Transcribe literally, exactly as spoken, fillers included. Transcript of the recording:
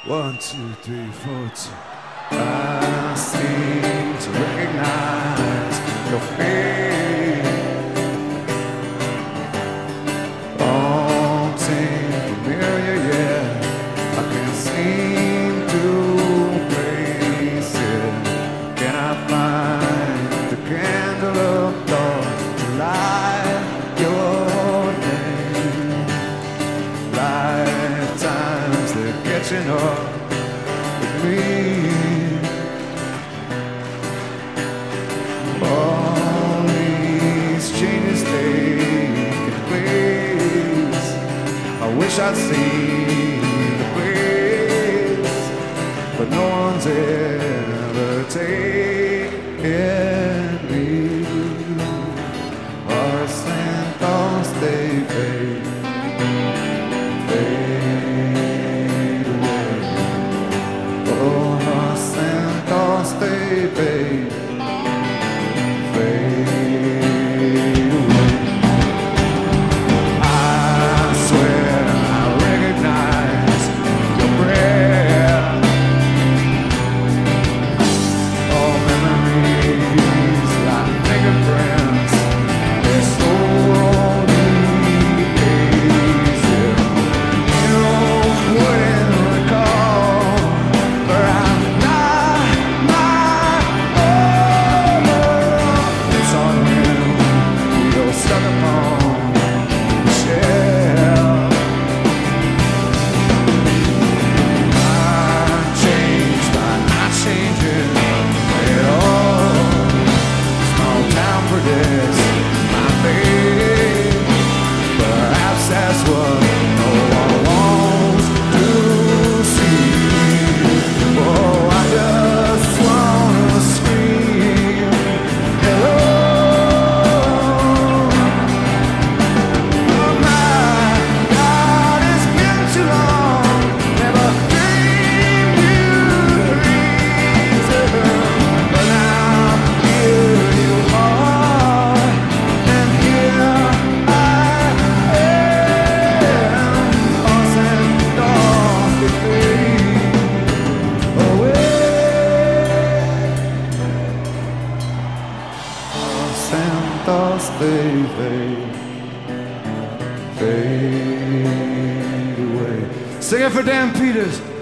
One, two, three, four, two. I seem to recognize your face. Haunting, familiar, yeah. I can't seem to place it. Can I find the candle of dawn to light your name? Lifetimes they're catching up with me. All these changes taking place. I wish I'd seen the place, but no one's ever taken me. Our Santos, they fade, fade away. Oh, our Santos, they fade, fade away. I swear I recognize your breath. All memories like fingerprints. They're so easy. You wouldn't recall, but I'm not my own. It's on you. You're stuck upon the shelf. I changed by not changing at all. Small town predicts my fate. Perhaps that's what no one wants to see. Oh, I just wanna scream hello. Oh my God, it's been too long. Never dreamed you'd reason, but now here you are, and here I am. Lost and lost to fade away. Lost and lost, they fade, fade away. Sing it for Dan Peters.